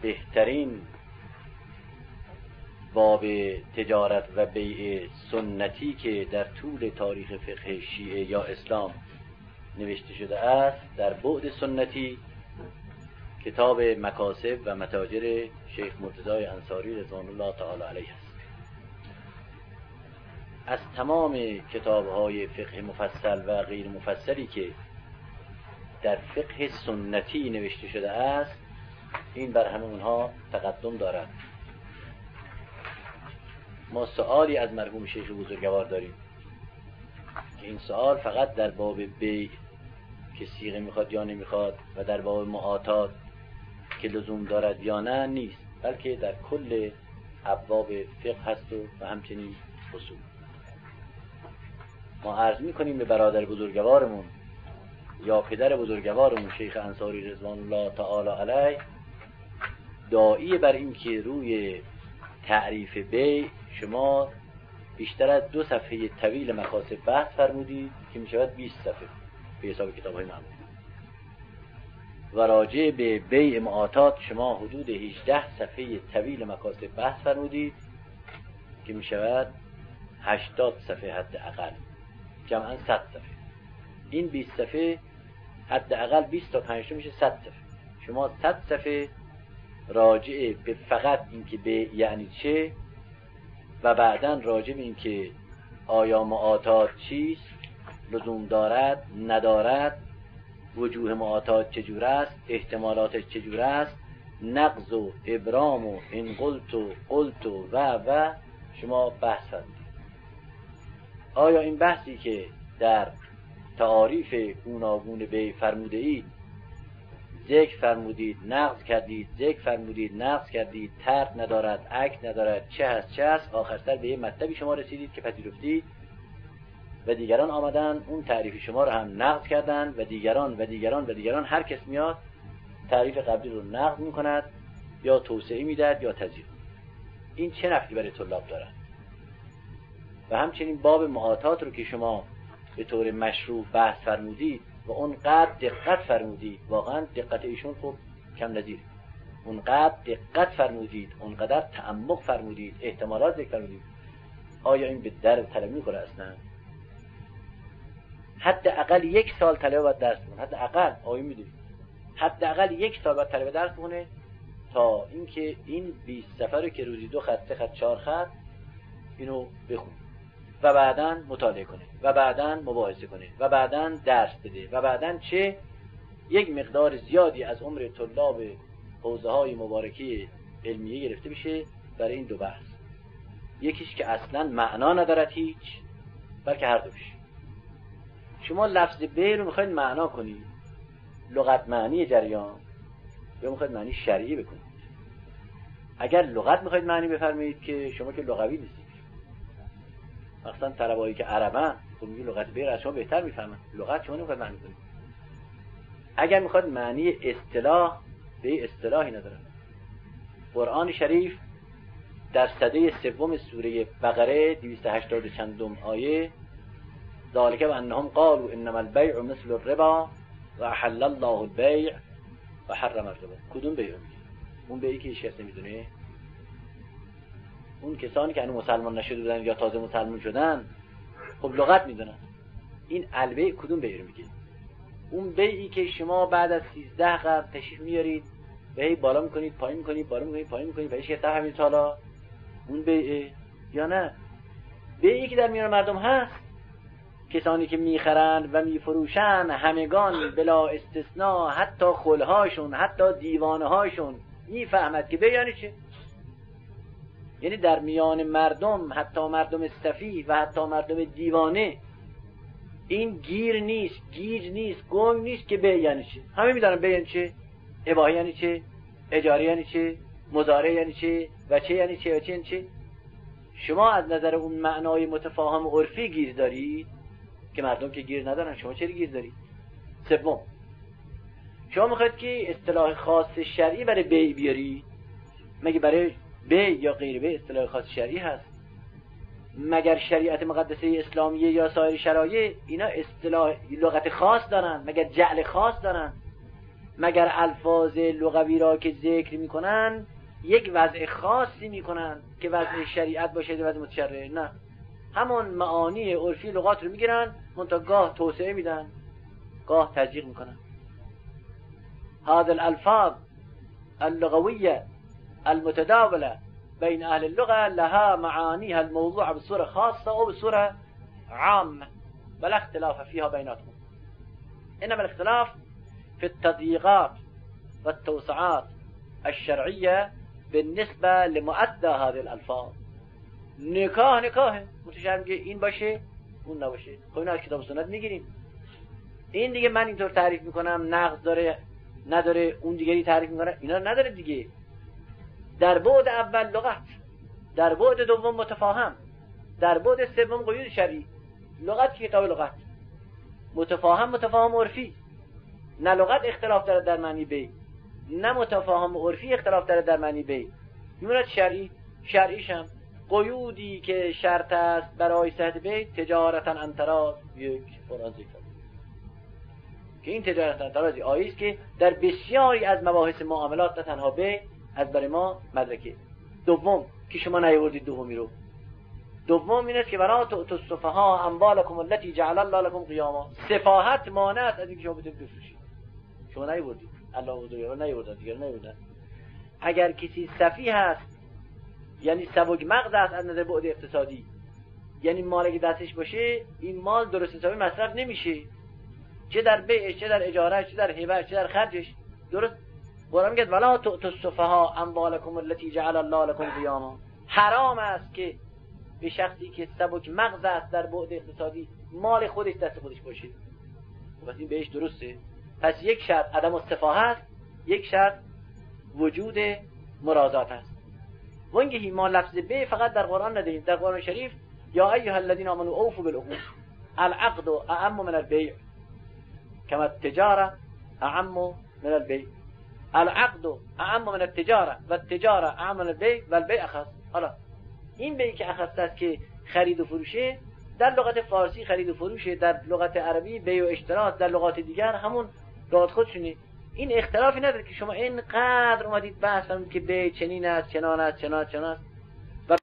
بهترین باب تجارت و بیع سنتی که در طول تاریخ فقه شیعه یا اسلام نوشته شده است در بعد سنتی کتاب مکاسب و متاجر شیخ مرتضی انصاری رضوان الله تعالی علیه است. از تمام کتاب‌های فقه مفصل و غیر مفصلی که در فقه سنتی نوشته شده است این بر همه اونها تقدم دارد. ما سؤالی از مرحوم شیخ بزرگوار داریم که این سؤال فقط در باب بیع که صیغه میخواد یا نمیخواد و در باب معاطات که لزوم دارد یا نه نیست، بلکه در کل ابواب فقه هست و همچنین اصول. ما عرض میکنیم به برادر بزرگوارمون یا پدر بزرگوارمون شیخ انصاری رضوان الله تعالی علیه، داعی بر این که روی تعریف بیع شما بیشتر از 2 صفحه طویل مکاسب بحث فرمودید که میشود 20 صفحه به حساب کتاب‌های معمول، و راجع به بیع معاطات شما حدود 18 صفحه طویل مکاسب بحث فرمودید که میشود 80 صفحه حداقل، جمعاً 100 صفحه. این 20 صفحه حداقل 20 تا 5 میشه 100 صفحه. شما 100 صفحه راجع به فقط اینکه بیع یعنی چه و بعداً راجع به اینکه آیا معاطات چیست، لزوم دارد ندارد، وجوه معاطات چجور است، احتمالاتش چجور است، نقض و ابرام و ان قلت و شما بحث فرمودید. آیا این بحثی که در تعاریف گوناگون بیع فرموده اید ذکر فرمودید، نقض کردید، ذکر فرمودید، نقض کردید، ترک ندارد، عکس ندارد، چه هست، آخر سر به یه مطلبی شما رسیدید که پذیرفتید و دیگران آمدن اون تعریف شما رو هم نقض کردن و دیگران هر کس میاد تعریف قبلی رو نقض میکند یا توسعه میدهد یا تضعیف. این چه نفعی برای طلاب دارد؟ و همچنین باب معاطات رو که شما به طور مشروع بحث فرمودید و اونقدر دقت فرمودید، واقعا دقت ایشون خب کم نظیره، اونقدر دقت فرمودید، اونقدر تعمق فرمودید، احتمالات ذکر فرمودید، آیا این به در طلب میخوره اصلا؟ حداقل 1 سال طلبه باید درس بخونه، حداقل آیا میدونید حداقل 1 سال باید طلبه درس بخونه تا اینکه این 20 صفحه رو که روزی 2 خط 3 خط 4 خط اینو بخونه و بعداً مطالعه کنه و بعداً مباحثه کنه و بعداً درس بده و بعداً چه یک مقدار زیادی از عمر طلاب حوزه‌های مبارکه علمیه گرفته بشه برای این 2 بحث. یکیش که اصلاً معنا ندارد هیچ، بلکه هر دوش. شما لفظ بیع رو میخواید معنا کنید، لغت معنی جریان، یا میخواید معنی شرعی بکنید. اگر لغت میخواید معنی بفرمایید که شما که لغوی نیستید، مثلا طلبایی که عربن خب میگه لغت بیع از شما بهتر میفهمن، لغت شما نمیخواید معنی کنید. اگر میخواد معنی اصطلاح، به اصطلاحی نداره. قرآن شریف در سده 3 سوره بقره 280 چندم آیه ذالک و انهم قالوا انما البیع مثل الربا و احل الله البیع و حرم الربا. کدوم بیع میگه؟ اون بیعی که هیچ کس نمیدونه؟ اون کسانی که هنوز مسلمان نشده بودن یا تازه مسلمان شدن خب لغت میدونن. این البیع کدوم بیع رو میگه؟ اون بیعی که شما بعد از 13 قرن تشریف میارید و هی بالا میکنید پایین میکنید، بالا میکنید پایین میکنید و هیچ کس همین سالا اون بیعه یا نه؟ بیعی که در میان مردم هست، کسانی که میخرن و میفروشن همگان بلا استثناء، حتی خلهاشون، حتی دیوانه هاشون میفهمد که بیع یعنی چه. یعنی در میان مردم، حتی مردم صفی و حتی مردم دیوانه، این گیر نیست، گیج نیست، گنگ نیست که بیع یعنی چه. همه میدونن بیع یعنی چه، اباحه یعنی چه، اجاره یعنی چه، مضارع یعنی چه و چه یعنی چه و چه یعنی چه. شما از نظر اون معنای متفاهم عرفی گیر دارید که مردم که گیر ندارن، شما چرا گیر دارید؟ 3 شما میخواید که اصطلاح خاص شرعی برای بیع بیاری؟ مگه برای بیع یا غیر بیع اصطلاح خاص شرعی هست؟ مگر شریعت مقدسه اسلامیه یا سایر شرایع اینا اصطلاح لغت خاص دارن؟ مگر جعل خاص دارن؟ مگر الفاظ لغوی را که ذکر میکنن یک وضع خاصی میکنن که وضع شریعت باشه وضع متشرع؟ نه، همون معانی عرفی لغات رو میگیرن، منتها گاه توسعه میدن گاه تضییق میکنن. هذه الالفاظ اللغوية المتداولة بين أهل اللغة لها معانيها الموضوعة بصورة خاصة وبصورة عامة ولا اختلاف فيها بيناتهم، إنما الاختلاف في التضييقات والتوسعات الشرعية بالنسبة لمؤدى هذه الألفاظ. نکاح متشابه میگه این باشه اون نباشه، خب اینا از کتاب و سنت میگیریم. این دیگه من اینطور تعریف میکنم نقض داره نداره، اون دیگری تعریف میکنه اینا نداره دیگه. در بعد اول لغت، در بعد دوم متفاهم، در بعد سوم قیود شرعی. لغت که کتاب لغت، متفاهم عرفی، نه لغت اختلاف داره در معنی بی، نه متفاهم عرفی اختلاف داره در معنی بی. میموند شرعیش هم قیودی که شرط است برای صحت بی تجارتا انتراز یک قرآن ذکر که این تجارت انترازی آیه است که در بسیاری از مباحث معاملات نه تنها به از برای ما مدرکه. دوم که شما نیاوردید دومی رو، دوم این است که ولا تؤتوا السفهاء اموالکم التي جعل الله لكم قیاما. سفاهت مانع است از اینکه شما بتونید بفروشید. شما نیاوردید، الله بزرگوار نیاورد، دیگر نیاوردن. اگر کسی سفیه است یعنی سبک مغز است از نظر بعد اقتصادی، یعنی مالی که دستش باشه این مال درست حسابی مصرف نمیشه، چه در بیعش، چه در اجارهش، چه در هبهش، چه در خرجش. درست قرآن میگه ولا تؤتوا السفهاء اموالکم التي جعل الله لكم قیاما. حرام است که به شخصی که سبک مغز است در بعد اقتصادی مال خودش دست خودش باشه. پس این بهش درسته. پس یک شرط عدم السفاهه است، یک شرط وجود مرازات است. وانگهی ما لفظ به فقط در قرآن نداریم. در قرآن شریف یا ایها الذین آمنوا اوفوا بالعقود العقد اعم من البیع كما التجارة أعم من البيع. العقد أعم من التجارة والتجارة أعم من البيع والبيع أخص. حالا این بیع که اخص است که خرید و فروشه، در لغت فارسی خرید و فروشه، در لغت عربی بیع و اشتراک، در لغات دیگر همون لغت خودشونه. این اختلافی نداره که شما اینقدر اومدید بحث کنید که بیع چنین است چنان است چنان است.